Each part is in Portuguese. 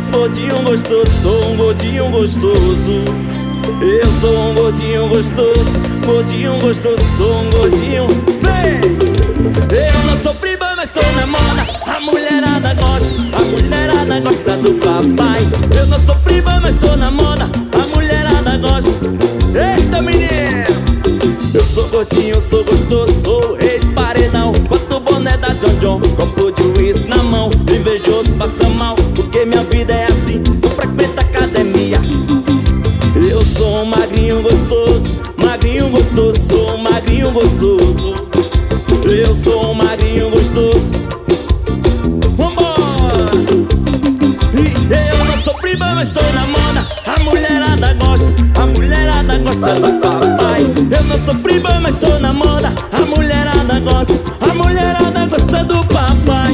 Gordinho gostoso, sou um gordinho gostoso. Eu sou um gordinho gostoso, gordinho gostoso, sou um gordinho. Vem! Eu não sou fribã, mas sou na moda. A mulherada gosta do papai. Eu não sou fribã, mas tô na moda. A mulherada gosta. Eita, menino! Eu sou gordinho, sou gostoso, sou o rei de paredão. Boto o boné da John John, copo de uísque na mão. Invejoso passa mal, porque minha vida é assim. Eu frequento academia. Eu sou um magrinho gostoso, sou um magrinho gostoso. Eu sou um magrinho gostoso. Vambora! Eu não sou fribã, mas tô na moda. A mulherada gosta do papai. Eu não sou fribã, mas tô na moda. A mulherada gosta do papai.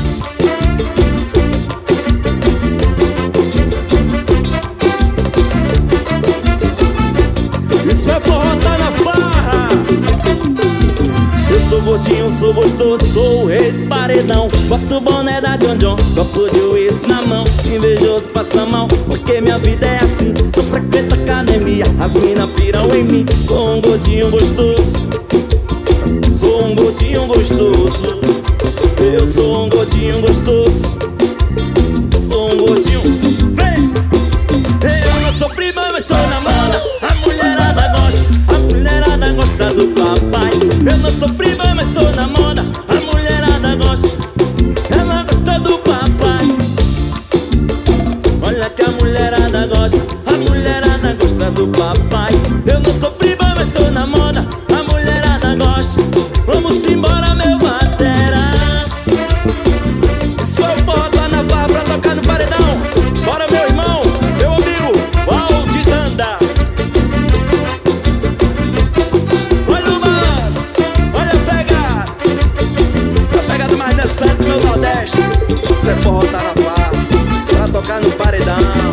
Isso é forró, tá na farra. Eu sou gordinho, sou gostoso, sou o rei do paredão. Boto o boné da John John, copo de uísque na mão. Invejoso passa mal, porque minha vida é assim. Eu frequento academia, as minas piram em mim. Sou um gordinho gostoso, sou um gordinho gostoso. Eu sou um gordinho gostoso, sou um gordinho. Vem! Eu não sou fribã, mas sou na moda. A mulherada gosta do papai. Eu não sou fribã, mas tô na moda. A mulherada gosta, ela gosta do papai. Olha que a mulherada gosta do papai. Eu não sou fribã, mas tô na moda. A mulherada gosta. Vamos embora, meu batera. Isso é forró, tá na barra pra tocar no paredão. Bora, meu irmão, meu amigo, Valdir Danda. Olha o mas, olha a pegada. Essa pegada mais dançante do meu Nordeste. Isso é forró, tá na barra pra tocar no paredão.